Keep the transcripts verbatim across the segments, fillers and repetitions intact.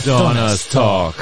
Donnerstalk.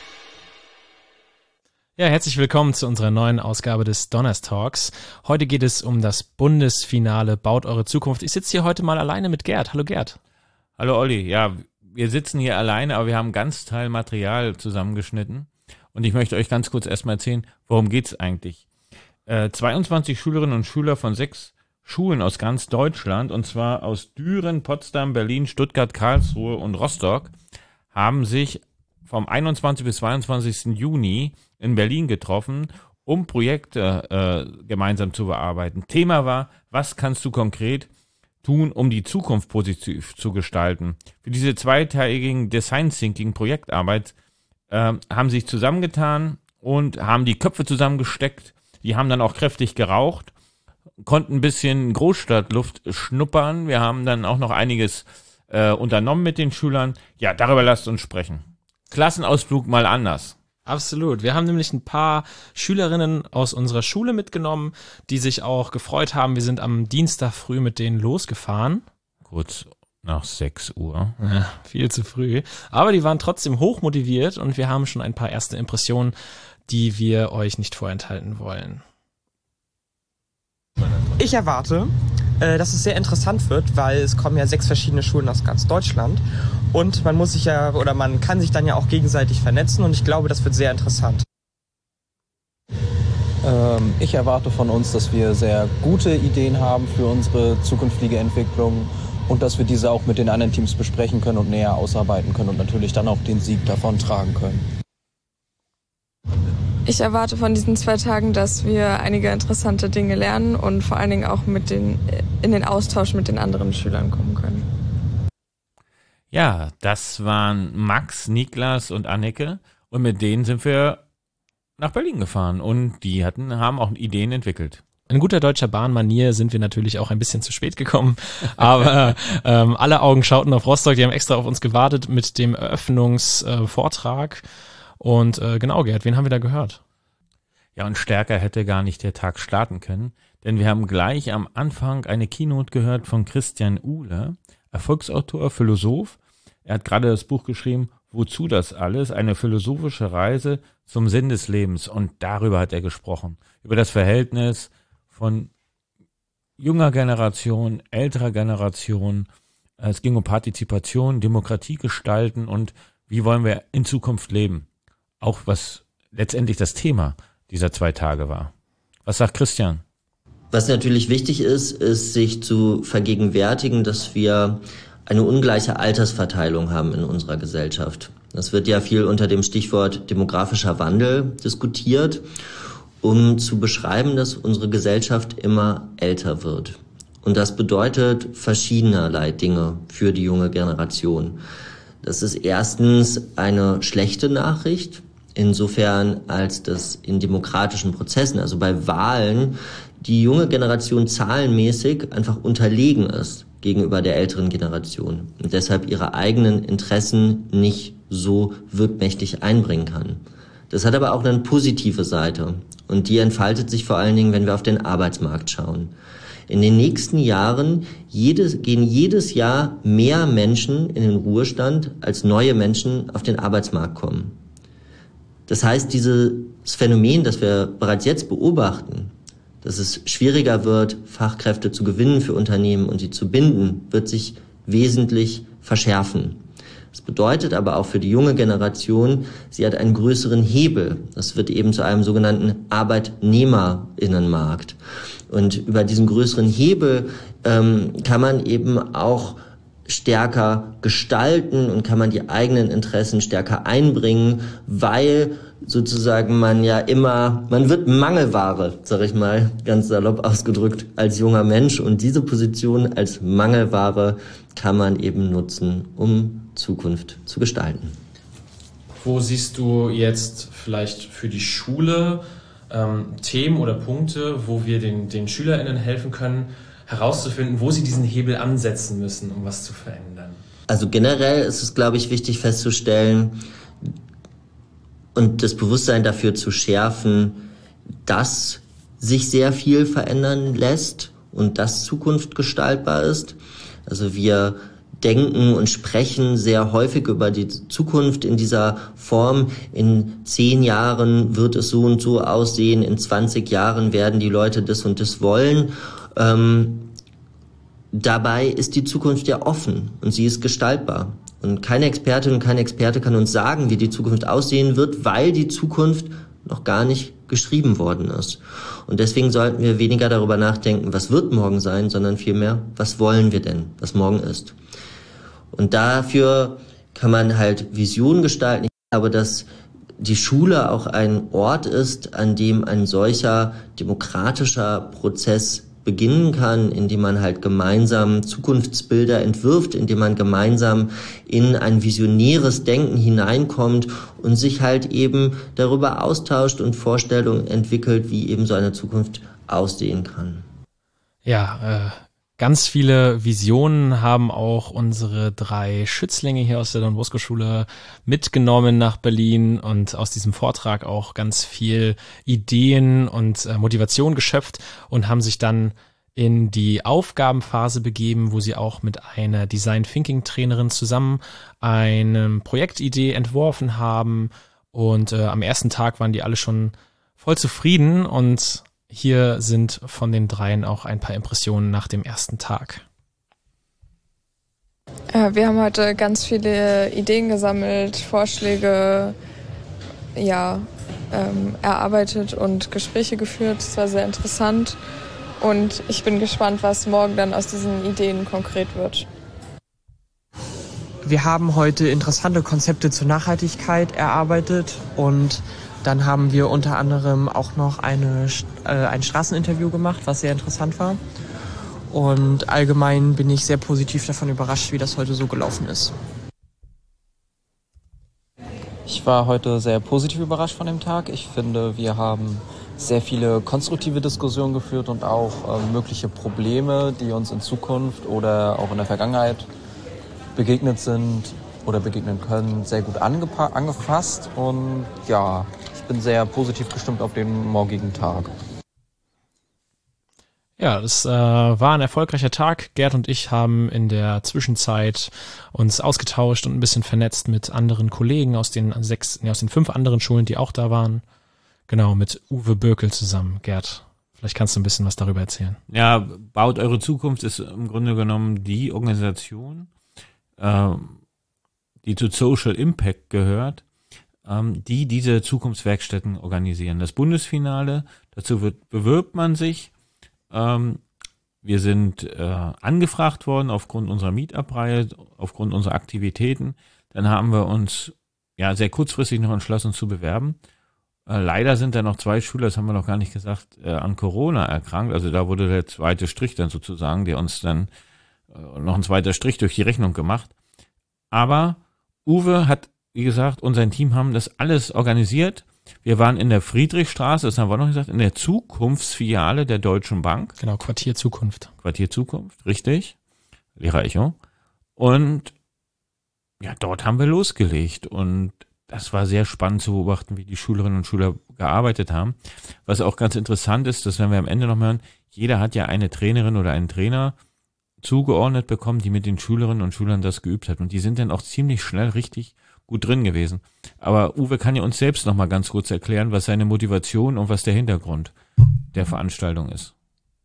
Ja, herzlich willkommen zu unserer neuen Ausgabe des Donnerstalks. Heute geht es um das Bundesfinale Baut eure Zukunft. Ich sitze hier heute mal alleine mit Gerd. Hallo Gerd. Hallo Olli. Ja, wir sitzen hier alleine, aber wir haben ganz Teil Material zusammengeschnitten. Und ich möchte euch ganz kurz erstmal erzählen, worum geht's eigentlich. Äh, zweiundzwanzig Schülerinnen und Schüler von sechs Schulen aus ganz Deutschland, und zwar aus Düren, Potsdam, Berlin, Stuttgart, Karlsruhe und Rostock, haben sich vom einundzwanzigsten bis zweiundzwanzigsten Juni in Berlin getroffen, um Projekte äh, gemeinsam zu bearbeiten. Thema war, was kannst du konkret tun, um die Zukunft positiv zu gestalten? Für diese zweiteiligen Design Thinking Projektarbeit äh, haben sich zusammengetan und haben die Köpfe zusammengesteckt. Die haben dann auch kräftig geraucht, konnten ein bisschen Großstadtluft schnuppern. Wir haben dann auch noch einiges äh, unternommen mit den Schülern. Ja, darüber lasst uns sprechen. Klassenausflug mal anders. Absolut. Wir haben nämlich ein paar Schülerinnen aus unserer Schule mitgenommen, die sich auch gefreut haben. Wir sind am Dienstag früh mit denen losgefahren. Kurz nach sechs Uhr. Ja, viel zu früh. Aber die waren trotzdem hochmotiviert und wir haben schon ein paar erste Impressionen, die wir euch nicht vorenthalten wollen. Ich erwarte, äh, dass es sehr interessant wird, weil es kommen ja sechs verschiedene Schulen aus ganz Deutschland und man muss sich ja oder man kann sich dann ja auch gegenseitig vernetzen und ich glaube, das wird sehr interessant. Ähm, ich erwarte von uns, dass wir sehr gute Ideen haben für unsere zukünftige Entwicklung und dass wir diese auch mit den anderen Teams besprechen können und näher ausarbeiten können und natürlich dann auch den Sieg davon tragen können. Ich erwarte von diesen zwei Tagen, dass wir einige interessante Dinge lernen und vor allen Dingen auch mit den, in den Austausch mit den anderen Schülern kommen können. Ja, das waren Max, Niklas und Anneke und mit denen sind wir nach Berlin gefahren und die hatten, haben auch Ideen entwickelt. In guter deutscher Bahnmanier sind wir natürlich auch ein bisschen zu spät gekommen, aber ähm, alle Augen schauten auf Rostock, die haben extra auf uns gewartet mit dem Eröffnungsvortrag. Äh, Und äh, genau, Gerd, wen haben wir da gehört? Ja, und stärker hätte gar nicht der Tag starten können, denn wir haben gleich am Anfang eine Keynote gehört von Christian Uhle, Erfolgsautor, Philosoph. Er hat gerade das Buch geschrieben, Wozu das alles? Eine philosophische Reise zum Sinn des Lebens. Und darüber hat er gesprochen, über das Verhältnis von junger Generation, älterer Generation. Es ging um Partizipation, Demokratie gestalten und wie wollen wir in Zukunft leben. Auch was letztendlich das Thema dieser zwei Tage war. Was sagt Christian? Was natürlich wichtig ist, ist sich zu vergegenwärtigen, dass wir eine ungleiche Altersverteilung haben in unserer Gesellschaft. Das wird ja viel unter dem Stichwort demografischer Wandel diskutiert, um zu beschreiben, dass unsere Gesellschaft immer älter wird. Und das bedeutet verschiedenerlei Dinge für die junge Generation. Das ist erstens eine schlechte Nachricht, insofern als das in demokratischen Prozessen, also bei Wahlen, die junge Generation zahlenmäßig einfach unterlegen ist gegenüber der älteren Generation und deshalb ihre eigenen Interessen nicht so wirkmächtig einbringen kann. Das hat aber auch eine positive Seite und die entfaltet sich vor allen Dingen, wenn wir auf den Arbeitsmarkt schauen. In den nächsten Jahren jedes, gehen jedes Jahr mehr Menschen in den Ruhestand, als neue Menschen auf den Arbeitsmarkt kommen. Das heißt, dieses Phänomen, das wir bereits jetzt beobachten, dass es schwieriger wird, Fachkräfte zu gewinnen für Unternehmen und sie zu binden, wird sich wesentlich verschärfen. Das bedeutet aber auch für die junge Generation, sie hat einen größeren Hebel. Das wird eben zu einem sogenannten Arbeitnehmerinnenmarkt. Und über diesen größeren Hebel ähm, kann man eben auch stärker gestalten und kann man die eigenen Interessen stärker einbringen, weil sozusagen man ja immer, man wird Mangelware, sag ich mal, ganz salopp ausgedrückt, als junger Mensch. Und diese Position als Mangelware kann man eben nutzen, um Zukunft zu gestalten. Wo siehst du jetzt vielleicht für die Schule ähm, Themen oder Punkte, wo wir den, den SchülerInnen helfen können, herauszufinden, wo sie diesen Hebel ansetzen müssen, um was zu verändern? Also generell ist es, glaube ich, wichtig festzustellen und das Bewusstsein dafür zu schärfen, dass sich sehr viel verändern lässt und dass Zukunft gestaltbar ist. Also wir denken und sprechen sehr häufig über die Zukunft in dieser Form. In zehn Jahren wird es so und so aussehen, in zwanzig Jahren werden die Leute das und das wollen. Ähm, dabei ist die Zukunft ja offen und sie ist gestaltbar. Und keine Expertin und kein Experte kann uns sagen, wie die Zukunft aussehen wird, weil die Zukunft noch gar nicht geschrieben worden ist. Und deswegen sollten wir weniger darüber nachdenken, was wird morgen sein, sondern vielmehr, was wollen wir denn, was morgen ist. Und dafür kann man halt Visionen gestalten. Ich glaube, dass die Schule auch ein Ort ist, an dem ein solcher demokratischer Prozess beginnen kann, indem man halt gemeinsam Zukunftsbilder entwirft, indem man gemeinsam in ein visionäres Denken hineinkommt und sich halt eben darüber austauscht und Vorstellungen entwickelt, wie eben so eine Zukunft aussehen kann. Ja, äh, ganz viele Visionen haben auch unsere drei Schützlinge hier aus der Don Bosco Schule mitgenommen nach Berlin und aus diesem Vortrag auch ganz viel Ideen und äh, Motivation geschöpft und haben sich dann in die Aufgabenphase begeben, wo sie auch mit einer Design Thinking Trainerin zusammen eine Projektidee entworfen haben und äh, am ersten Tag waren die alle schon voll zufrieden und hier sind von den dreien auch ein paar Impressionen nach dem ersten Tag. Wir haben heute ganz viele Ideen gesammelt, Vorschläge ja, ähm, erarbeitet und Gespräche geführt. Das war sehr interessant und ich bin gespannt, was morgen dann aus diesen Ideen konkret wird. Wir haben heute interessante Konzepte zur Nachhaltigkeit erarbeitet und dann haben wir unter anderem auch noch eine, äh, ein Straßeninterview gemacht, was sehr interessant war. Und allgemein bin ich sehr positiv davon überrascht, wie das heute so gelaufen ist. Ich war heute sehr positiv überrascht von dem Tag. Ich finde, wir haben sehr viele konstruktive Diskussionen geführt und auch äh, mögliche Probleme, die uns in Zukunft oder auch in der Vergangenheit begegnet sind oder begegnen können, sehr gut angepa- angefasst. Und ja, ich bin sehr positiv gestimmt auf den morgigen Tag. Ja, das äh, war ein erfolgreicher Tag. Gerd und ich haben in der Zwischenzeit uns ausgetauscht und ein bisschen vernetzt mit anderen Kollegen aus den sechs, nee, aus den fünf anderen Schulen, die auch da waren. Genau, mit Uwe Bökel zusammen. Gerd, vielleicht kannst du ein bisschen was darüber erzählen. Ja, Baut eure Zukunft ist im Grunde genommen die Organisation, ähm, die zu Social Impact gehört, ähm, die diese Zukunftswerkstätten organisieren. Das Bundesfinale, dazu wird, bewirbt man sich. Ähm, wir sind äh, angefragt worden aufgrund unserer Meetup-Reihe, aufgrund unserer Aktivitäten. Dann haben wir uns ja sehr kurzfristig noch entschlossen, uns zu bewerben. Äh, leider sind da noch zwei Schüler, das haben wir noch gar nicht gesagt, äh, an Corona erkrankt. Also da wurde der zweite Strich dann sozusagen, der uns dann äh, noch ein zweiter Strich durch die Rechnung gemacht. Aber Uwe hat, wie gesagt, und sein Team haben das alles organisiert. Wir waren in der Friedrichstraße, das haben wir noch gesagt, in der Zukunftsfiliale der Deutschen Bank. Genau, Quartier Zukunft. Quartier Zukunft, richtig. Lehrer Echo. Und ja, dort haben wir losgelegt. Und das war sehr spannend zu beobachten, wie die Schülerinnen und Schüler gearbeitet haben. Was auch ganz interessant ist, das werden wir am Ende noch hören, jeder hat ja eine Trainerin oder einen Trainer zugeordnet bekommen, die mit den Schülerinnen und Schülern das geübt hat. Und die sind dann auch ziemlich schnell richtig gut drin gewesen. Aber Uwe kann ja uns selbst noch mal ganz kurz erklären, was seine Motivation und was der Hintergrund der Veranstaltung ist.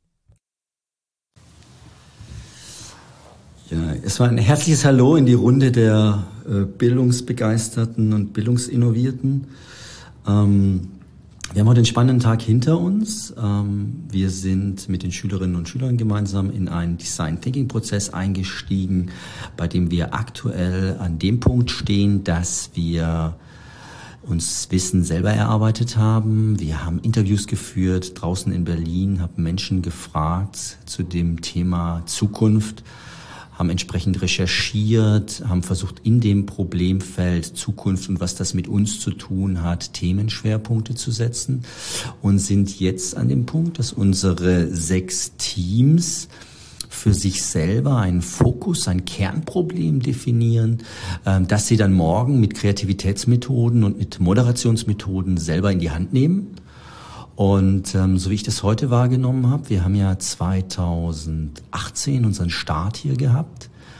Ja, es war ein herzliches Hallo in die Runde der äh, Bildungsbegeisterten und Bildungsinnovierten. Ähm, wir haben heute einen spannenden Tag hinter uns. Ähm, wir sind mit den Schülerinnen und Schülern gemeinsam in einen Design Thinking Prozess eingestiegen, bei dem wir aktuell an dem Punkt stehen, dass wir uns Wissen selber erarbeitet haben. Wir haben Interviews geführt draußen in Berlin, haben Menschen gefragt zu dem Thema Zukunft, haben entsprechend recherchiert, haben versucht, in dem Problemfeld Zukunft und was das mit uns zu tun hat, Themenschwerpunkte zu setzen und sind jetzt an dem Punkt, dass unsere sechs Teams für sich selber einen Fokus, ein Kernproblem definieren, das sie dann morgen mit Kreativitätsmethoden und mit Moderationsmethoden selber in die Hand nehmen. Und ähm, so wie ich das heute wahrgenommen habe, wir haben ja zweitausendachtzehn unseren Start hier gehabt.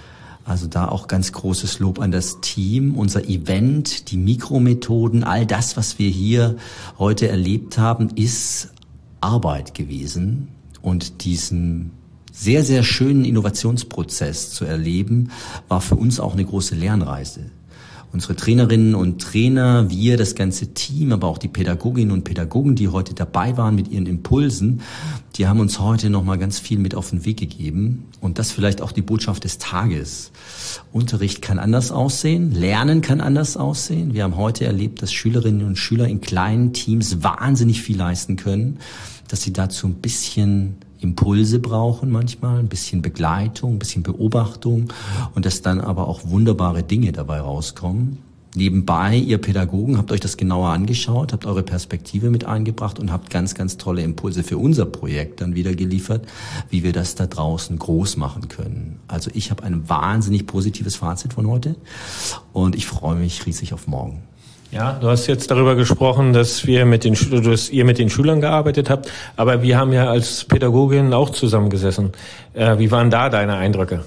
Also da auch ganz großes Lob an das Team, unser Event, die Mikromethoden, all das, was wir hier heute erlebt haben, ist Arbeit gewesen. Und diesen sehr, sehr schönen Innovationsprozess zu erleben, war für uns auch eine große Lernreise. Unsere Trainerinnen und Trainer, wir, das ganze Team, aber auch die Pädagoginnen und Pädagogen, die heute dabei waren mit ihren Impulsen, die haben uns heute nochmal ganz viel mit auf den Weg gegeben. Und das vielleicht auch die Botschaft des Tages. Unterricht kann anders aussehen, Lernen kann anders aussehen. Wir haben heute erlebt, dass Schülerinnen und Schüler in kleinen Teams wahnsinnig viel leisten können, dass sie dazu ein bisschen Impulse brauchen manchmal, ein bisschen Begleitung, ein bisschen Beobachtung und dass dann aber auch wunderbare Dinge dabei rauskommen. Nebenbei, ihr Pädagogen, habt euch das genauer angeschaut, habt eure Perspektive mit eingebracht und habt ganz, ganz tolle Impulse für unser Projekt dann wieder geliefert, wie wir das da draußen groß machen können. Also ich habe ein wahnsinnig positives Fazit von heute und ich freue mich riesig auf morgen. Ja, du hast jetzt darüber gesprochen, dass wir mit den dass ihr mit den Schülern gearbeitet habt, aber wir haben ja als Pädagogin auch zusammengesessen. Äh, wie waren da deine Eindrücke?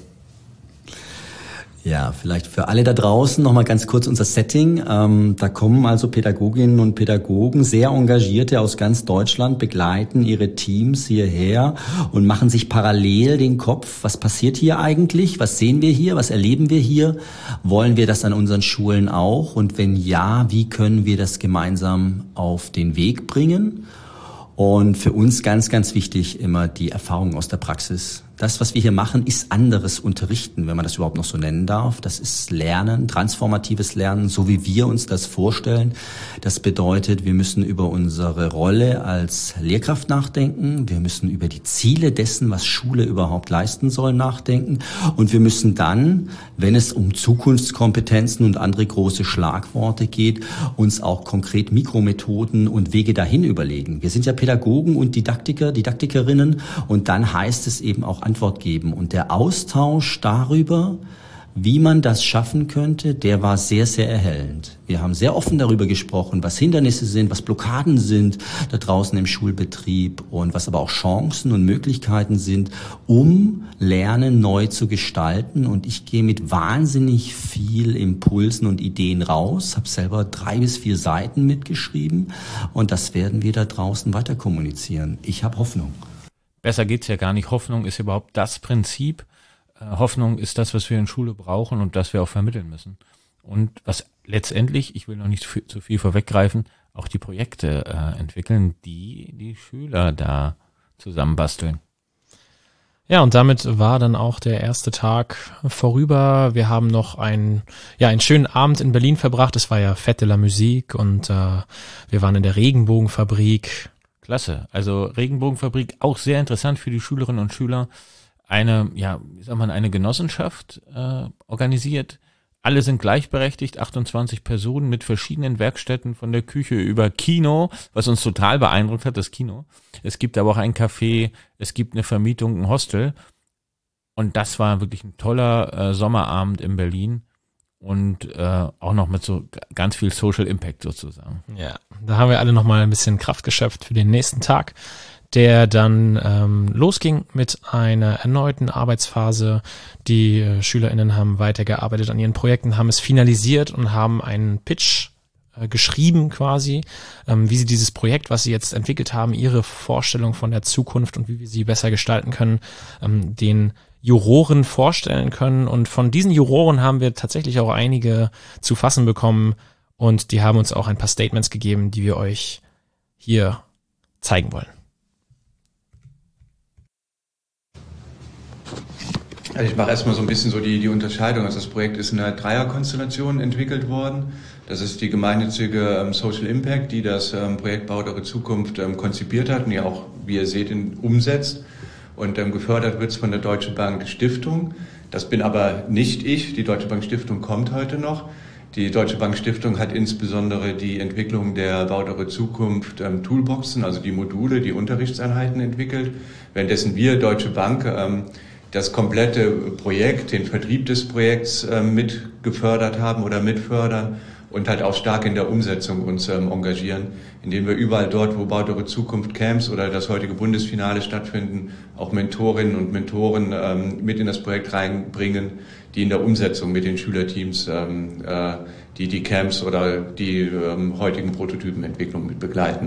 Ja, vielleicht für alle da draußen nochmal ganz kurz unser Setting. Ähm, da kommen also Pädagoginnen und Pädagogen, sehr Engagierte aus ganz Deutschland, begleiten ihre Teams hierher und machen sich parallel den Kopf, was passiert hier eigentlich, was sehen wir hier, was erleben wir hier, wollen wir das an unseren Schulen auch und wenn ja, wie können wir das gemeinsam auf den Weg bringen? Und für uns ganz, ganz wichtig immer die Erfahrung aus der Praxis. Das, was wir hier machen, ist anderes Unterrichten, wenn man das überhaupt noch so nennen darf. Das ist Lernen, transformatives Lernen, so wie wir uns das vorstellen. Das bedeutet, wir müssen über unsere Rolle als Lehrkraft nachdenken. Wir müssen über die Ziele dessen, was Schule überhaupt leisten soll, nachdenken. Und wir müssen dann, wenn es um Zukunftskompetenzen und andere große Schlagworte geht, uns auch konkret Mikromethoden und Wege dahin überlegen. Wir sind ja Pädagogen und Didaktiker, Didaktikerinnen und dann heißt es eben auch Antwort geben. Und der Austausch darüber, wie man das schaffen könnte, der war sehr, sehr erhellend. Wir haben sehr offen darüber gesprochen, was Hindernisse sind, was Blockaden sind da draußen im Schulbetrieb und was aber auch Chancen und Möglichkeiten sind, um Lernen neu zu gestalten. Und ich gehe mit wahnsinnig viel Impulsen und Ideen raus, habe selber drei bis vier Seiten mitgeschrieben und das werden wir da draußen weiter kommunizieren. Ich habe Hoffnung. Besser geht's ja gar nicht. Hoffnung ist überhaupt das Prinzip. Äh, Hoffnung ist das, was wir in Schule brauchen und das wir auch vermitteln müssen. Und was letztendlich, ich will noch nicht zu viel vorweggreifen, auch die Projekte äh, entwickeln, die die Schüler da zusammenbasteln. Ja, und damit war dann auch der erste Tag vorüber. Wir haben noch einen, ja, einen schönen Abend in Berlin verbracht. Es war ja Fête de la Musique und äh, wir waren in der Regenbogenfabrik. Klasse. Also Regenbogenfabrik auch sehr interessant für die Schülerinnen und Schüler. Eine, ja, wie sagt man, eine Genossenschaft äh, organisiert. Alle sind gleichberechtigt, achtundzwanzig Personen mit verschiedenen Werkstätten von der Küche über Kino, was uns total beeindruckt hat, das Kino. Es gibt aber auch ein Café, es gibt eine Vermietung, ein Hostel. Und das war wirklich ein toller äh, Sommerabend in Berlin. Und äh, auch noch mit so ganz viel Social Impact sozusagen. Ja, da haben wir alle nochmal ein bisschen Kraft geschöpft für den nächsten Tag, der dann ähm, losging mit einer erneuten Arbeitsphase. Die äh, SchülerInnen haben weitergearbeitet an ihren Projekten, haben es finalisiert und haben einen Pitch äh, geschrieben quasi, ähm, wie sie dieses Projekt, was sie jetzt entwickelt haben, ihre Vorstellung von der Zukunft und wie wir sie besser gestalten können, ähm, den Juroren vorstellen können. Und von diesen Juroren haben wir tatsächlich auch einige zu fassen bekommen und die haben uns auch ein paar Statements gegeben, die wir euch hier zeigen wollen. Also ich mache erstmal so ein bisschen so die, die Unterscheidung. Also das Projekt ist in einer Dreierkonstellation entwickelt worden. Das ist die gemeinnützige ähm, Social Impact, die das ähm, Projekt Baut eure Zukunft ähm, konzipiert hat und ja auch, wie ihr seht, in, umsetzt. Und ähm, gefördert wird es von der Deutsche Bank Stiftung. Das bin aber nicht ich. Die Deutsche Bank Stiftung kommt heute noch. Die Deutsche Bank Stiftung hat insbesondere die Entwicklung der Baut eure Zukunft ähm, Toolboxen, also die Module, die Unterrichtseinheiten entwickelt. Währenddessen wir, Deutsche Bank, ähm, das komplette Projekt, den Vertrieb des Projekts ähm, mit gefördert haben oder mitfördern und halt auch stark in der Umsetzung uns ähm, engagieren, indem wir überall dort, wo Baut eure Zukunft Camps oder das heutige Bundesfinale stattfinden, auch Mentorinnen und Mentoren ähm, mit in das Projekt reinbringen, die in der Umsetzung mit den Schülerteams ähm, äh, die die Camps oder die ähm, heutigen Prototypenentwicklung mit begleiten.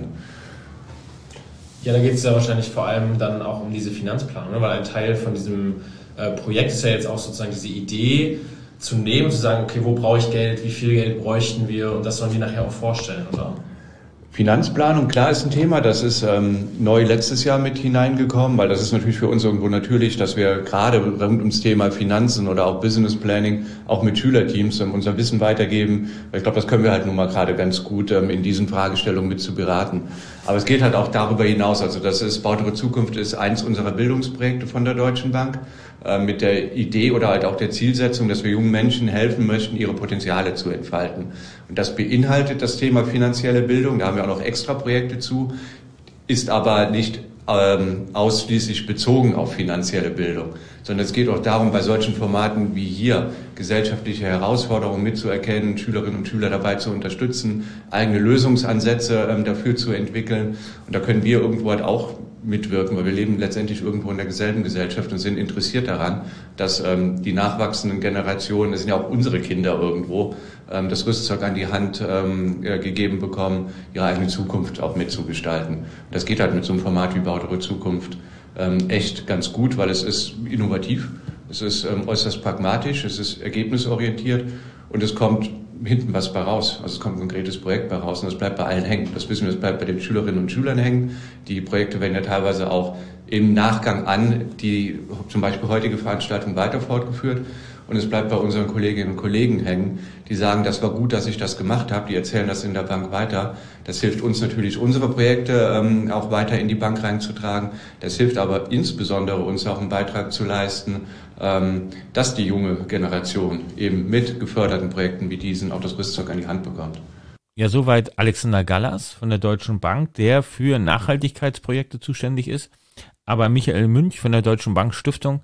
Ja, da geht es ja wahrscheinlich vor allem dann auch um diese Finanzplanung, ne? Weil ein Teil von diesem äh, Projekt ist ja jetzt auch sozusagen diese Idee zu nehmen und zu sagen, okay, wo brauche ich Geld, wie viel Geld bräuchten wir, und das sollen die nachher auch vorstellen, oder? Finanzplanung, klar, ist ein Thema. Das ist ähm, neu letztes Jahr mit hineingekommen, weil das ist natürlich für uns irgendwo natürlich, dass wir gerade rund ums Thema Finanzen oder auch Business Planning auch mit Schülerteams ähm, unser Wissen weitergeben. Weil ich glaube, das können wir halt nun mal gerade ganz gut ähm, in diesen Fragestellungen mit zu beraten. Aber es geht halt auch darüber hinaus. Also das ist Baut eure Zukunft ist eins unserer Bildungsprojekte von der Deutschen Bank äh, mit der Idee oder halt auch der Zielsetzung, dass wir jungen Menschen helfen möchten, ihre Potenziale zu entfalten. Und das beinhaltet das Thema finanzielle Bildung. Da haben wir auch noch extra Projekte zu, ist aber nicht ähm, ausschließlich bezogen auf finanzielle Bildung, sondern es geht auch darum, bei solchen Formaten wie hier gesellschaftliche Herausforderungen mitzuerkennen, Schülerinnen und Schüler dabei zu unterstützen, eigene Lösungsansätze ähm, dafür zu entwickeln. Und da können wir irgendwo halt auch mitwirken, weil wir leben letztendlich irgendwo in derselben Gesellschaft und sind interessiert daran, dass ähm, die nachwachsenden Generationen, das sind ja auch unsere Kinder irgendwo, ähm, das Rüstzeug an die Hand ähm, äh, gegeben bekommen, ihre eigene Zukunft auch mitzugestalten. Das geht halt mit so einem Format wie Baut eure Zukunft ähm, echt ganz gut, weil es ist innovativ, es ist ähm, äußerst pragmatisch, es ist ergebnisorientiert und es kommt hinten was bei raus. Also es kommt ein konkretes Projekt bei raus und das bleibt bei allen hängen. Das wissen wir, das bleibt bei den Schülerinnen und Schülern hängen. Die Projekte werden ja teilweise auch im Nachgang an die zum Beispiel heutige Veranstaltung weiter fortgeführt. Und es bleibt bei unseren Kolleginnen und Kollegen hängen, die sagen, das war gut, dass ich das gemacht habe. Die erzählen das in der Bank weiter. Das hilft uns natürlich, unsere Projekte ähm, auch weiter in die Bank reinzutragen. Das hilft aber insbesondere uns auch einen Beitrag zu leisten, ähm, dass die junge Generation eben mit geförderten Projekten wie diesen auch das Rüstzeug an die Hand bekommt. Ja, soweit Alexander Gallas von der Deutschen Bank, der für Nachhaltigkeitsprojekte zuständig ist. Aber Michael Münch von der Deutschen Bank Stiftung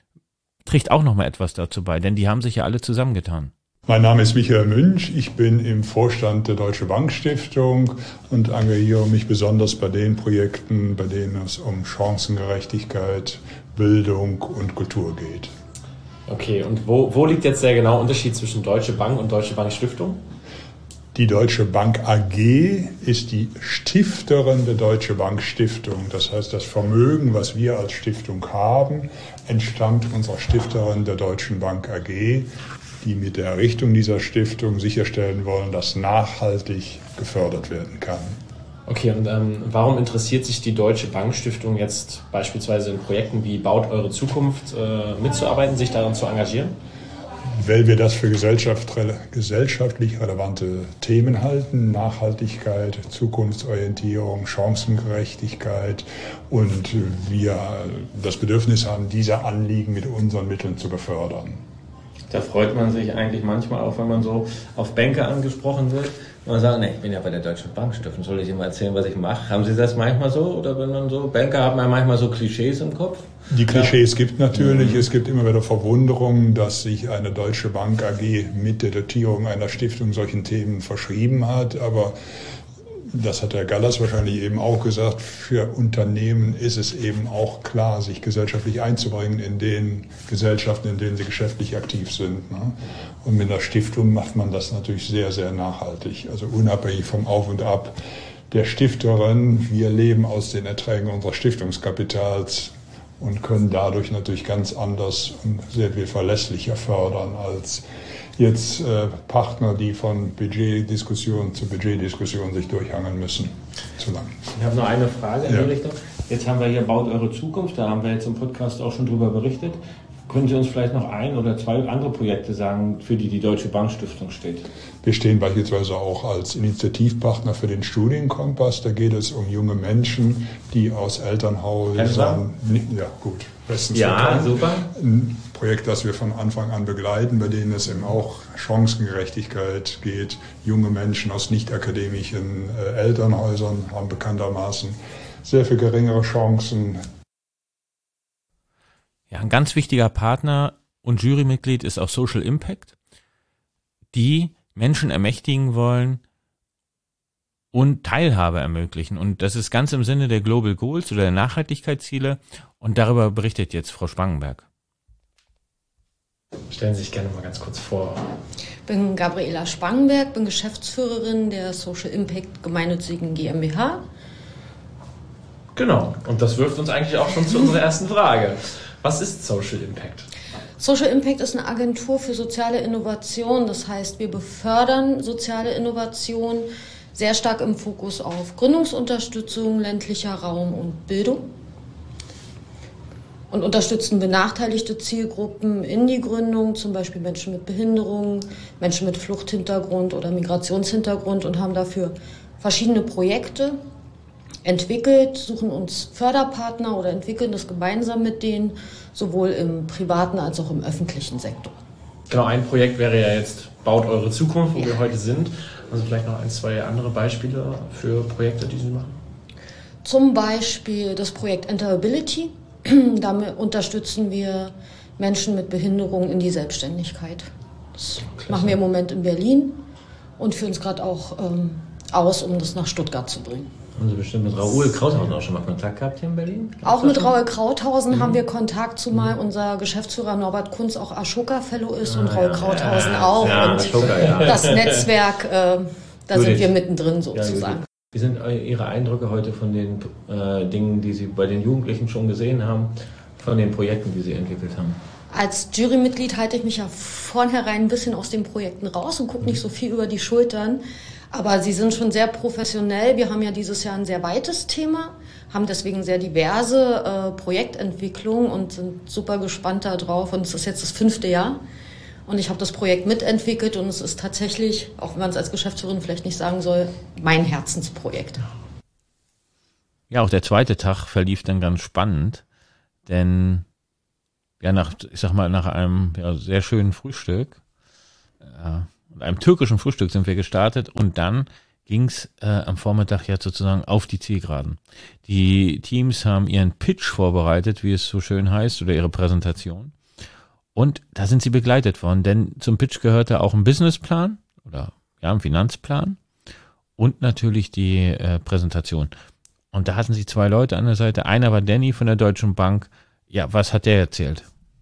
trägt auch noch mal etwas dazu bei, denn die haben sich ja alle zusammengetan. Mein Name ist Michael Münch, ich bin im Vorstand der Deutsche Bank Stiftung und engagiere mich besonders bei den Projekten, bei denen es um Chancengerechtigkeit, Bildung und Kultur geht. Okay, und wo, wo liegt jetzt der genaue Unterschied zwischen Deutsche Bank und Deutsche Bank Stiftung? Die Deutsche Bank A G ist die Stifterin der Deutsche Bank Stiftung. Das heißt, das Vermögen, was wir als Stiftung haben, entstammt unserer Stifterin der Deutschen Bank A G, die mit der Errichtung dieser Stiftung sicherstellen wollen, dass nachhaltig gefördert werden kann. Okay, und ähm, warum interessiert sich die Deutsche Bank Stiftung jetzt beispielsweise in Projekten wie Baut eure Zukunft äh, mitzuarbeiten, sich daran zu engagieren? Weil wir das für gesellschaft, gesellschaftlich relevante Themen halten, Nachhaltigkeit, Zukunftsorientierung, Chancengerechtigkeit und wir das Bedürfnis haben, diese Anliegen mit unseren Mitteln zu befördern. Da freut man sich eigentlich manchmal auch, wenn man so auf Banker angesprochen wird. Und man sagt, nee, ich bin ja bei der Deutschen Bank Stiftung, soll ich Ihnen mal erzählen, was ich mache? Haben Sie das manchmal so? Oder wenn man so, Banker haben ja manchmal so Klischees im Kopf? Die Klischees ja. gibt natürlich. Mhm. Es gibt immer wieder Verwunderung, dass sich eine Deutsche Bank A G mit der Dotierung einer Stiftung solchen Themen verschrieben hat. Aber das hat Herr Gallas wahrscheinlich eben auch gesagt, für Unternehmen ist es eben auch klar, sich gesellschaftlich einzubringen in den Gesellschaften, in denen sie geschäftlich aktiv sind. Ne? Und mit einer Stiftung macht man das natürlich sehr, sehr nachhaltig, also unabhängig vom Auf und Ab der Stifterin. Wir leben aus den Erträgen unseres Stiftungskapitals und können dadurch natürlich ganz anders und sehr viel verlässlicher fördern als jetzt äh, Partner, die von Budgetdiskussion zu Budgetdiskussion sich durchhangeln müssen. Zu lang. Ich habe noch eine Frage in ja. die Richtung. Jetzt haben wir hier Baut eure Zukunft, da haben wir jetzt im Podcast auch schon drüber berichtet. Können Sie uns vielleicht noch ein oder zwei andere Projekte sagen, für die die Deutsche Bank Stiftung steht? Wir stehen beispielsweise auch als Initiativpartner für den Studienkompass. Da geht es um junge Menschen, die aus Elternhäusern... Ja, gut. Bestens ja, bekannt. Super. Ein Projekt, das wir von Anfang an begleiten, bei denen es eben auch Chancengerechtigkeit geht. Junge Menschen aus nicht-akademischen äh, Elternhäusern haben bekanntermaßen sehr viel geringere Chancen. Ja, ein ganz wichtiger Partner und Jurymitglied ist auch Social Impact, die Menschen ermächtigen wollen und Teilhabe ermöglichen. Und das ist ganz im Sinne der Global Goals oder der Nachhaltigkeitsziele. Und darüber berichtet jetzt Frau Spangenberg. Stellen Sie sich gerne mal ganz kurz vor. Ich bin Gabriela Spangenberg, bin Geschäftsführerin der Social Impact gemeinnützigen GmbH. Genau, und das wirft uns eigentlich auch schon zu unserer ersten Frage. Was ist Social Impact? Social Impact ist eine Agentur für soziale Innovation. Das heißt, wir befördern soziale Innovation sehr stark im Fokus auf Gründungsunterstützung, ländlicher Raum und Bildung. Und unterstützen benachteiligte Zielgruppen in die Gründung, zum Beispiel Menschen mit Behinderung, Menschen mit Fluchthintergrund oder Migrationshintergrund, und haben dafür verschiedene Projekte entwickelt, suchen uns Förderpartner oder entwickeln das gemeinsam mit denen, sowohl im privaten als auch im öffentlichen Sektor. Genau, ein Projekt wäre ja jetzt Baut eure Zukunft, wo Ja. wir heute sind. Also vielleicht noch ein, zwei andere Beispiele für Projekte, die Sie machen. Zum Beispiel das Projekt Enterability. Damit unterstützen wir Menschen mit Behinderung in die Selbstständigkeit. Das Klasse. machen wir im Moment in Berlin und führen es gerade auch ähm, aus, um das nach Stuttgart zu bringen. Haben Sie bestimmt mit Raoul Krauthausen auch schon mal Kontakt gehabt hier in Berlin? Gibt's Auch das mit schon? Raoul Krauthausen Mhm. haben wir Kontakt, zumal mhm. unser Geschäftsführer Norbert Kunz auch Ashoka-Fellow ist und Ah, Raoul ja. Krauthausen Ja, auch. ja, und Ashoka, ja. das Netzwerk, äh, da Judith. sind wir mittendrin Ja, sozusagen. Judith. Wie sind eu- Ihre Eindrücke heute von den äh, Dingen, die Sie bei den Jugendlichen schon gesehen haben, von den Projekten, die Sie entwickelt haben? Als Jurymitglied halte ich mich ja vornherein ein bisschen aus den Projekten raus und gucke nicht so viel über die Schultern. Aber sie sind schon sehr professionell. Wir haben ja dieses Jahr ein sehr weites Thema, haben deswegen sehr diverse äh, Projektentwicklungen und sind super gespannt darauf. Und es ist jetzt das fünfte Jahr. Und ich habe das Projekt mitentwickelt und es ist tatsächlich, auch wenn man es als Geschäftsführerin vielleicht nicht sagen soll, mein Herzensprojekt. Ja, auch der zweite Tag verlief dann ganz spannend, denn ja, nach, ich sag mal, nach einem ja, sehr schönen Frühstück, äh, einem türkischen Frühstück sind wir gestartet und dann ging's äh, am Vormittag ja sozusagen auf die Zielgeraden. Die Teams haben ihren Pitch vorbereitet, wie es so schön heißt, oder ihre Präsentation. Und da sind sie begleitet worden, denn zum Pitch gehörte auch ein Businessplan oder ja, ein Finanzplan und natürlich die äh, Präsentation. Und da hatten sie zwei Leute an der Seite. Einer war Danny von der Deutschen Bank. Ja, was hat der erzählt?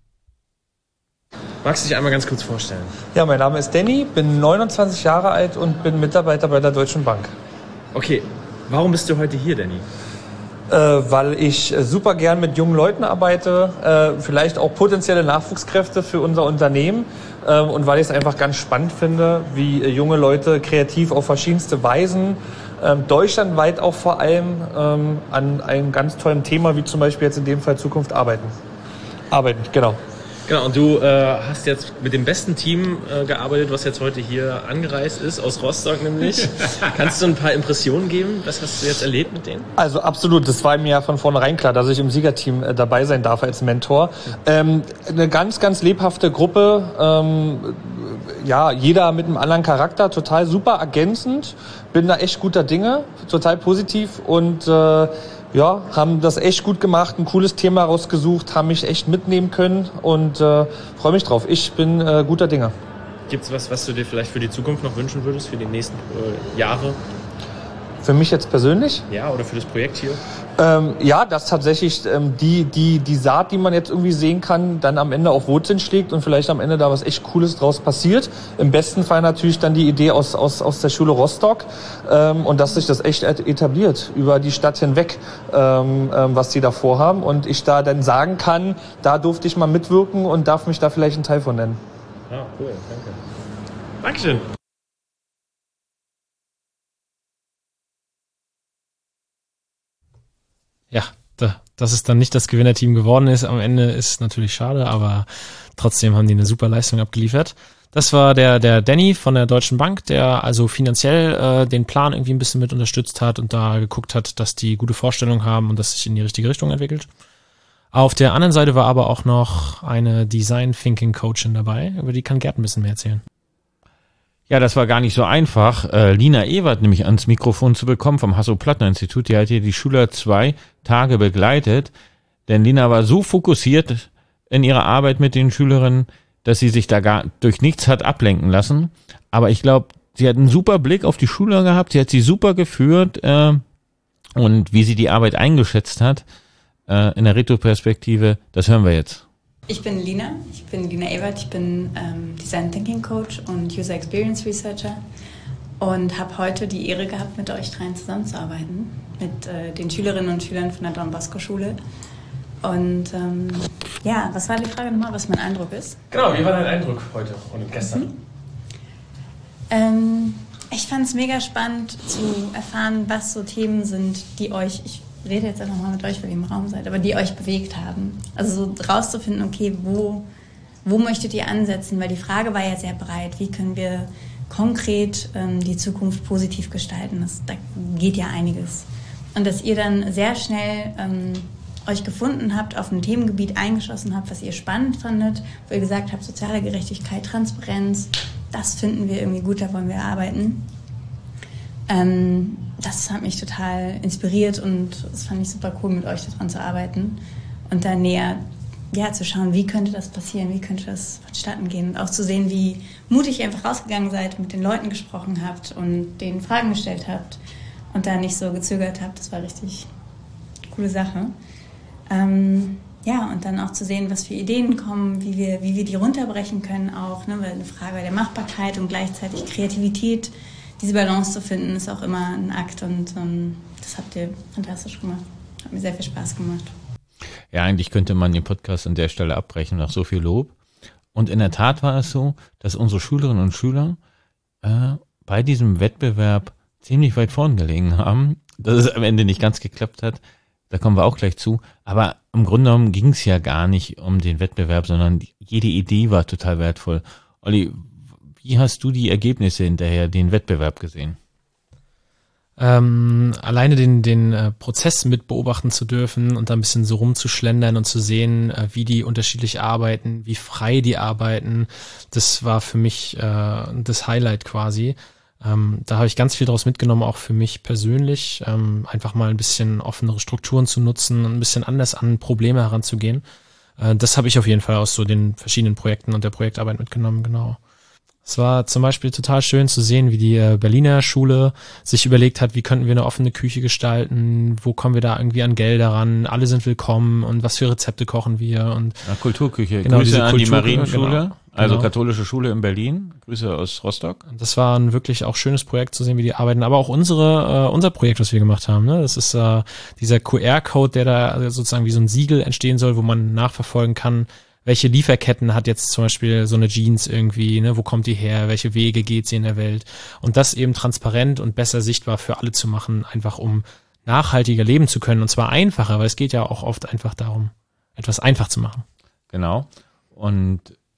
Magst du dich einmal ganz kurz vorstellen? Ja, mein Name ist Danny, bin neunundzwanzig Jahre alt und bin Mitarbeiter bei der Deutschen Bank. Okay, warum bist du heute hier, Danny? Äh, weil ich super gern mit jungen Leuten arbeite, äh, vielleicht auch potenzielle Nachwuchskräfte für unser Unternehmen äh, und weil ich es einfach ganz spannend finde, wie äh, junge Leute kreativ auf verschiedenste Weisen, äh, deutschlandweit auch vor allem, ähm, an einem ganz tollen Thema, wie zum Beispiel jetzt in dem Fall Zukunft arbeiten. Arbeiten, genau. Genau, und du äh, hast jetzt mit dem besten Team äh, gearbeitet, was jetzt heute hier angereist ist, aus Rostock nämlich. Kannst du ein paar Impressionen geben? Was hast du jetzt erlebt mit denen? Also absolut, das war mir ja von vornherein klar, dass ich im Siegerteam äh, dabei sein darf als Mentor. Ähm, eine ganz, ganz lebhafte Gruppe, ähm, ja, jeder mit einem anderen Charakter, total super ergänzend, bin da echt guter Dinge, total positiv und äh, ja, haben das echt gut gemacht, ein cooles Thema rausgesucht, haben mich echt mitnehmen können und äh, freue mich drauf. Ich bin äh, guter Dinge. Gibt es was, was du dir vielleicht für die Zukunft noch wünschen würdest, für die nächsten äh, Jahre? Für mich jetzt persönlich? Ja, oder für das Projekt hier? Ähm, ja, dass tatsächlich ähm, die, die, die Saat, die man jetzt irgendwie sehen kann, dann am Ende auch Wurzeln schlägt und vielleicht am Ende da was echt Cooles draus passiert. Im besten Fall natürlich dann die Idee aus, aus, aus der Schule Rostock ähm, und dass sich das echt etabliert über die Stadt hinweg, ähm, ähm, was die da vorhaben und ich da dann sagen kann, da durfte ich mal mitwirken und darf mich da vielleicht einen Teil von nennen. Ja, cool, danke. Dankeschön. Ja, da, dass es dann nicht das Gewinnerteam geworden ist am Ende, ist natürlich schade, aber trotzdem haben die eine super Leistung abgeliefert. Das war der, der Danny von der Deutschen Bank, der also finanziell äh, den Plan irgendwie ein bisschen mit unterstützt hat und da geguckt hat, dass die gute Vorstellung haben und das sich in die richtige Richtung entwickelt. Auf der anderen Seite war aber auch noch eine Design Thinking Coachin dabei, über die kann Gerd ein bisschen mehr erzählen. Ja, das war gar nicht so einfach, äh, Lina Ewert nämlich ans Mikrofon zu bekommen vom Hasso-Plattner-Institut. Die hat hier die Schüler zwei Tage begleitet, denn Lina war so fokussiert in ihrer Arbeit mit den Schülerinnen, dass sie sich da gar durch nichts hat ablenken lassen. Aber ich glaube, sie hat einen super Blick auf die Schule gehabt, sie hat sie super geführt äh, und wie sie die Arbeit eingeschätzt hat äh, in der Retroperspektive, das hören wir jetzt. Ich bin Lina, ich bin Lina Ebert, ich bin ähm, Design Thinking Coach und User Experience Researcher und habe heute die Ehre gehabt, mit euch dreien zusammenzuarbeiten, mit äh, den Schülerinnen und Schülern von der Don Bosco Schule. Und ähm, ja, was war die Frage nochmal, was mein Eindruck ist? Genau, wie war dein Eindruck heute und gestern? Mhm. Ähm, ich fand es mega spannend zu erfahren, was so Themen sind, die euch, ich rede jetzt einfach mal mit euch, weil ihr im Raum seid, aber die euch bewegt haben. Also so rauszufinden, okay, wo, wo möchtet ihr ansetzen? Weil die Frage war ja sehr breit. Wie können wir konkret ähm, die Zukunft positiv gestalten? Das, da geht ja einiges. Und dass ihr dann sehr schnell ähm, euch gefunden habt, auf ein Themengebiet eingeschossen habt, was ihr spannend fandet, wo ihr gesagt habt, soziale Gerechtigkeit, Transparenz, das finden wir irgendwie gut, da wollen wir arbeiten. Ähm, das hat mich total inspiriert und das fand ich super cool, mit euch daran zu arbeiten und da näher ja, zu schauen, wie könnte das passieren, wie könnte das vonstatten gehen und auch zu sehen, wie mutig ihr einfach rausgegangen seid, mit den Leuten gesprochen habt und denen Fragen gestellt habt und da nicht so gezögert habt. Das war richtig coole Sache. Ähm, ja, und dann auch zu sehen, was für Ideen kommen, wie wir, wie wir die runterbrechen können auch, ne, weil eine Frage der Machbarkeit und gleichzeitig Kreativität, diese Balance zu finden, ist auch immer ein Akt und ähm, das habt ihr fantastisch gemacht. Hat mir sehr viel Spaß gemacht. Ja, eigentlich könnte man den Podcast an der Stelle abbrechen, nach so viel Lob. Und in der Tat war es so, dass unsere Schülerinnen und Schüler äh, bei diesem Wettbewerb ziemlich weit vorn gelegen haben, dass es am Ende nicht ganz geklappt hat. Da kommen wir auch gleich zu. Aber im Grunde genommen ging es ja gar nicht um den Wettbewerb, sondern die, jede Idee war total wertvoll. Olli, wie hast du die Ergebnisse hinterher, den Wettbewerb gesehen? Ähm, alleine den, den äh, Prozess mit beobachten zu dürfen und da ein bisschen so rumzuschlendern und zu sehen, äh, wie die unterschiedlich arbeiten, wie frei die arbeiten, das war für mich äh, das Highlight quasi. Ähm, da habe ich ganz viel draus mitgenommen, auch für mich persönlich, ähm, einfach mal ein bisschen offenere Strukturen zu nutzen und ein bisschen anders an Probleme heranzugehen. Äh, das habe ich auf jeden Fall aus so den verschiedenen Projekten und der Projektarbeit mitgenommen, genau. Es war zum Beispiel total schön zu sehen, wie die Berliner Schule sich überlegt hat, wie könnten wir eine offene Küche gestalten, wo kommen wir da irgendwie an Gelder ran, alle sind willkommen und was für Rezepte kochen wir. Und ja, Kulturküche. Genau, Grüße an Kultur- die Marienschule, genau, also genau. katholische Schule in Berlin. Grüße aus Rostock. Das war ein wirklich auch schönes Projekt zu sehen, wie die arbeiten, aber auch unsere äh, unser Projekt, was wir gemacht haben. Ne? Das ist äh, dieser Q R-Code, der da sozusagen wie so ein Siegel entstehen soll, wo man nachverfolgen kann, welche Lieferketten hat jetzt zum Beispiel so eine Jeans irgendwie, ne? Wo kommt die her, welche Wege geht sie in der Welt und das eben transparent und besser sichtbar für alle zu machen, einfach um nachhaltiger leben zu können und zwar einfacher, weil es geht ja auch oft einfach darum, etwas einfach zu machen. Genau und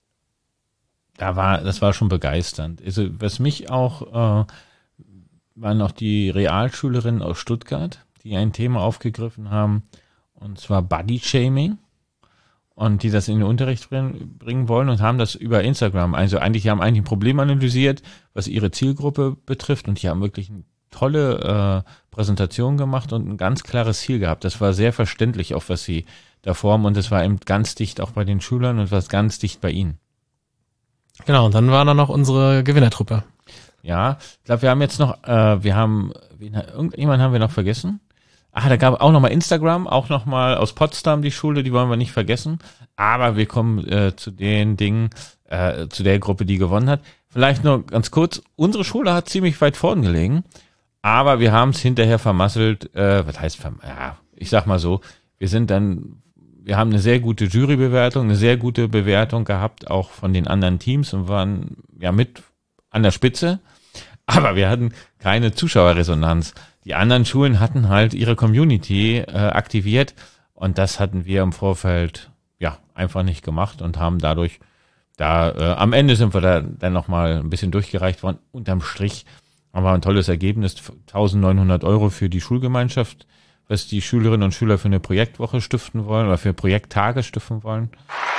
da war, das war schon begeisternd. Also was mich auch, äh, waren auch die Realschülerinnen aus Stuttgart, die ein Thema aufgegriffen haben und zwar Body-Shaming. Und die das in den Unterricht bringen wollen und haben das über Instagram. Also eigentlich, die haben eigentlich ein Problem analysiert, was ihre Zielgruppe betrifft und die haben wirklich eine tolle äh, Präsentation gemacht und ein ganz klares Ziel gehabt. Das war sehr verständlich, auf was sie da formen und das war eben ganz dicht auch bei den Schülern und was ganz dicht bei ihnen. Genau, und dann war da noch unsere Gewinnertruppe. Ja, ich glaube, wir haben jetzt noch, äh, wir haben, wen, irgendjemanden haben wir noch vergessen. Ah, da gab auch nochmal Instagram, auch nochmal aus Potsdam die Schule, die wollen wir nicht vergessen. Aber wir kommen äh, zu den Dingen, äh, zu der Gruppe, die gewonnen hat. Vielleicht nur ganz kurz, unsere Schule hat ziemlich weit vorn gelegen, aber wir haben es hinterher vermasselt, äh, was heißt, verm- ja, ich sag mal so, wir sind dann, wir haben eine sehr gute Jurybewertung, eine sehr gute Bewertung gehabt, auch von den anderen Teams und waren ja mit an der Spitze, aber wir hatten keine Zuschauerresonanz. Die anderen Schulen hatten halt ihre Community äh, aktiviert und das hatten wir im Vorfeld ja einfach nicht gemacht und haben dadurch da äh, am Ende sind wir da dann nochmal ein bisschen durchgereicht worden. Unterm Strich haben wir ein tolles Ergebnis, neunzehnhundert Euro für die Schulgemeinschaft, was die Schülerinnen und Schüler für eine Projektwoche stiften wollen oder für Projekttage stiften wollen.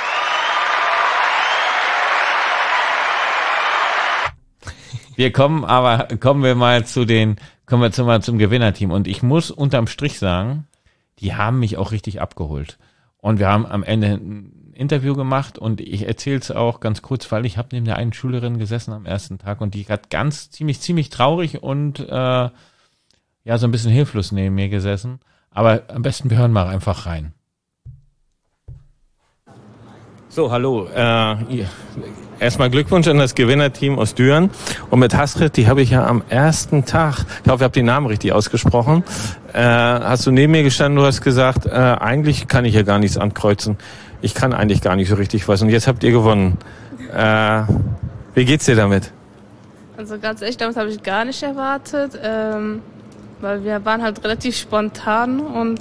Wir kommen aber, kommen wir mal zu den, kommen wir zu, mal zum Gewinnerteam. Und ich muss unterm Strich sagen, die haben mich auch richtig abgeholt. Und wir haben am Ende ein Interview gemacht und ich erzähle es auch ganz kurz, weil ich habe neben der einen Schülerin gesessen am ersten Tag und die hat ganz ziemlich, ziemlich traurig und äh, ja, so ein bisschen hilflos neben mir gesessen. Aber am besten wir hören mal einfach rein. So, hallo. Äh, erstmal Glückwunsch an das Gewinnerteam aus Düren. Und mit Hasrit, die habe ich ja am ersten Tag, ich hoffe, ich habe den Namen richtig ausgesprochen, äh, hast du neben mir gestanden, du hast gesagt, äh, eigentlich kann ich ja gar nichts ankreuzen. Ich kann eigentlich gar nicht so richtig was. Und jetzt habt ihr gewonnen. Äh, wie geht's dir damit? Also ganz ehrlich, damit habe ich gar nicht erwartet, ähm, weil wir waren halt relativ spontan und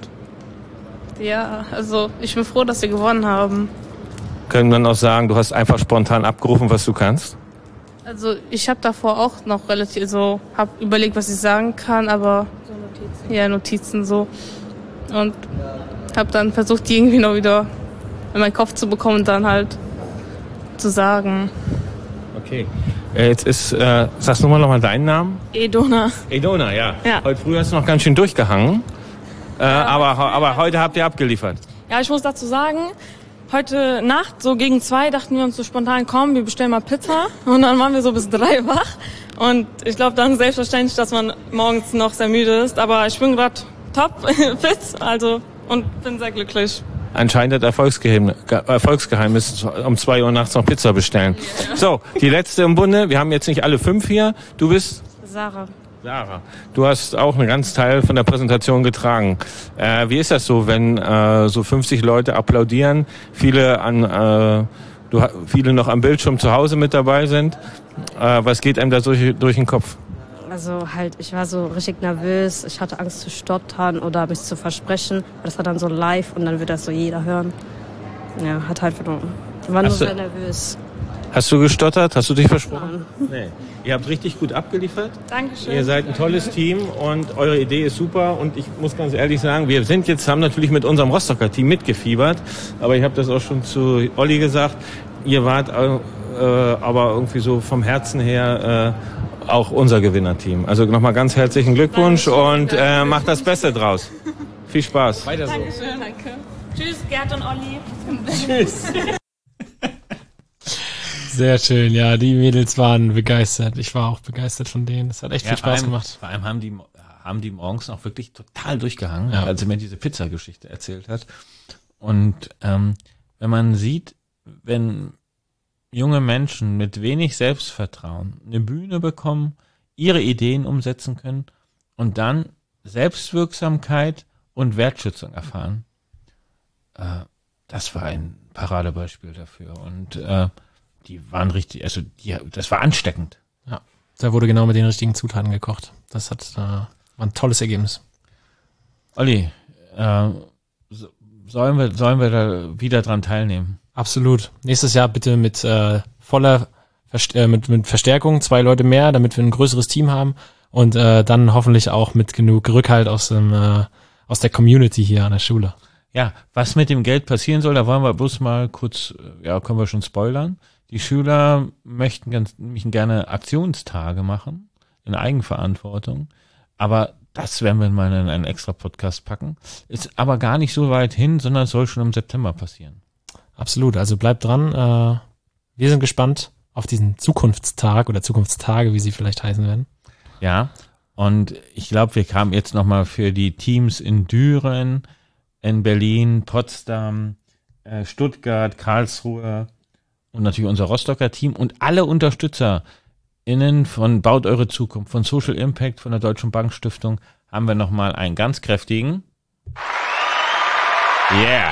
ja, also ich bin froh, dass wir gewonnen haben. Können wir noch sagen, du hast einfach spontan abgerufen, was du kannst? Also ich habe davor auch noch relativ so, habe überlegt, was ich sagen kann, aber so Notizen. Ja, Notizen so und habe dann versucht, die irgendwie noch wieder in meinen Kopf zu bekommen und dann halt zu sagen. Okay. Jetzt ist, äh, sagst du mal nochmal deinen Namen? Edona. Edona, ja. Ja. Heute früh hast du noch ganz schön durchgehangen, äh, aber, aber heute habt ihr abgeliefert. Ja, ich muss dazu sagen, heute Nacht, so gegen zwei, dachten wir uns so spontan, komm, wir bestellen mal Pizza. Und dann waren wir so bis drei wach. Und ich glaube dann selbstverständlich, dass man morgens noch sehr müde ist. Aber ich bin gerade top fit, also, und bin sehr glücklich. Anscheinend das Erfolgsgeheimnis, Erfolgsgeheimnis um zwei Uhr nachts noch Pizza bestellen. Yeah. So, die letzte im Bunde. Wir haben jetzt nicht alle fünf hier. Du bist? Sarah. Sarah, du hast auch einen ganz Teil von der Präsentation getragen. Äh, wie ist das so, wenn äh, so fünfzig Leute applaudieren, viele an, äh, du, viele noch am Bildschirm zu Hause mit dabei sind? Äh, was geht einem da durch, durch den Kopf? Also halt, ich war so richtig nervös. Ich hatte Angst zu stottern oder mich zu versprechen. Das war dann so live und dann wird das so jeder hören. Ja, hat halt nur, war nur sehr nervös. Hast du gestottert? Hast du dich versprochen? Nee. Ihr habt richtig gut abgeliefert. Dankeschön. Ihr seid ein tolles Team und eure Idee ist super. Und ich muss ganz ehrlich sagen, wir sind jetzt, haben natürlich mit unserem Rostocker Team mitgefiebert. Aber ich habe das auch schon zu Olli gesagt. Ihr wart äh, aber irgendwie so vom Herzen her äh, auch unser Gewinnerteam. Also nochmal ganz herzlichen Glückwunsch Dankeschön. und äh, macht das Beste draus. Viel Spaß. Weiter so. Dankeschön, danke. Tschüss, Gerd und Olli. Tschüss. Sehr schön, ja, die Mädels waren begeistert. Ich war auch begeistert von denen. Das hat echt ja, viel Spaß allem, gemacht. Vor allem haben die, haben die morgens noch wirklich total durchgehangen, ja. als sie mir diese Pizza-Geschichte erzählt hat. Und ähm, wenn man sieht, wenn junge Menschen mit wenig Selbstvertrauen eine Bühne bekommen, ihre Ideen umsetzen können und dann Selbstwirksamkeit und Wertschätzung erfahren, äh, das war ein Paradebeispiel dafür. Und äh, die waren richtig, also die, das war ansteckend. Ja, da wurde genau mit den richtigen Zutaten gekocht. Das hat äh, war ein tolles Ergebnis. Olli, äh, sollen wir sollen wir da wieder dran teilnehmen? Absolut. Nächstes Jahr bitte mit äh, voller Verst- äh, mit mit Verstärkung, zwei Leute mehr, damit wir ein größeres Team haben und äh, dann hoffentlich auch mit genug Rückhalt aus dem äh, aus der Community hier an der Schule. Ja, was mit dem Geld passieren soll, da wollen wir bloß mal kurz, ja, können wir schon spoilern. Die Schüler möchten ganz, möchten gerne Aktionstage machen, in Eigenverantwortung, aber das werden wir mal in einen extra Podcast packen. Ist aber gar nicht so weit hin, sondern es soll schon im September passieren. Absolut, also bleibt dran. Äh, wir sind gespannt auf diesen Zukunftstag oder Zukunftstage, wie sie vielleicht heißen werden. Ja, und ich glaube, wir kamen jetzt nochmal für die Teams in Düren, in Berlin, Potsdam, äh, Stuttgart, Karlsruhe und natürlich unser Rostocker Team und alle UnterstützerInnen von Baut eure Zukunft, von Social Impact, von der Deutschen Bankstiftung, haben wir nochmal einen ganz kräftigen Yeah!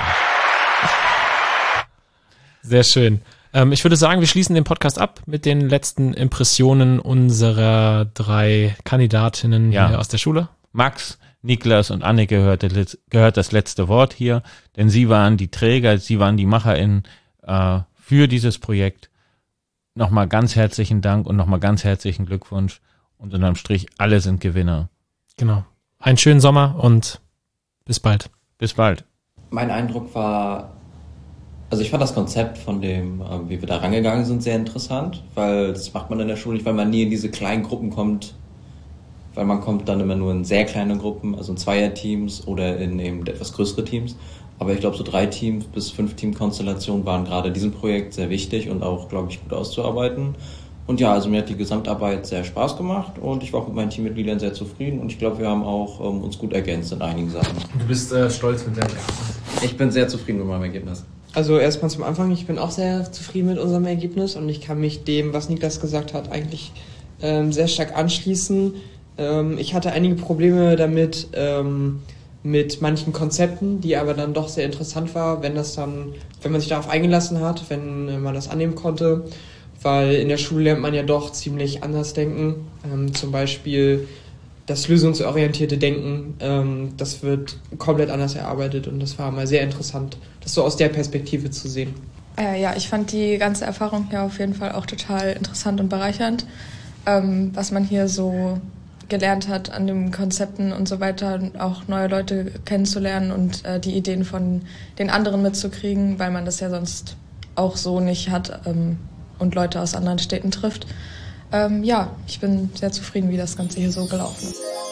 Sehr schön. Ähm, ich würde sagen, wir schließen den Podcast ab mit den letzten Impressionen unserer drei Kandidatinnen ja. hier aus der Schule. Max, Niklas und Anne gehört, gehört das letzte Wort hier, denn sie waren die Träger, sie waren die MacherInnen äh, für dieses Projekt. Nochmal ganz herzlichen Dank und nochmal ganz herzlichen Glückwunsch. Und unterm Strich, alle sind Gewinner. Genau. Einen schönen Sommer und bis bald. Bis bald. Mein Eindruck war, also ich fand das Konzept von dem, wie wir da rangegangen sind, sehr interessant, weil das macht man in der Schule nicht, weil man nie in diese kleinen Gruppen kommt, weil man kommt dann immer nur in sehr kleine Gruppen, also in Zweierteams oder in eben etwas größere Teams. Aber ich glaube, so drei Teams bis fünf Teamkonstellationen waren gerade in diesem Projekt sehr wichtig und auch, glaube ich, gut auszuarbeiten. Und ja, also mir hat die Gesamtarbeit sehr Spaß gemacht und ich war auch mit meinen Teammitgliedern sehr zufrieden und ich glaube, wir haben auch ähm, uns gut ergänzt in einigen Sachen. Du bist äh, stolz mit deinem Ergebnis? Ich bin sehr zufrieden mit meinem Ergebnis. Also erstmal zum Anfang, ich bin auch sehr zufrieden mit unserem Ergebnis und ich kann mich dem, was Niklas gesagt hat, eigentlich ähm, sehr stark anschließen. Ähm, ich hatte einige Probleme damit, ähm, mit manchen Konzepten, die aber dann doch sehr interessant war, wenn das dann, wenn man sich darauf eingelassen hat, wenn man das annehmen konnte, weil in der Schule lernt man ja doch ziemlich anders denken. Ähm, zum Beispiel das lösungsorientierte Denken, ähm, das wird komplett anders erarbeitet und das war mal sehr interessant, das so aus der Perspektive zu sehen. Äh, ja, ich fand die ganze Erfahrung hier auf jeden Fall auch total interessant und bereichernd, ähm, was man hier so gelernt hat an den Konzepten und so weiter, auch neue Leute kennenzulernen und äh, die Ideen von den anderen mitzukriegen, weil man das ja sonst auch so nicht hat ähm, und Leute aus anderen Städten trifft. Ähm, ja, ich bin sehr zufrieden, wie das Ganze hier so gelaufen ist.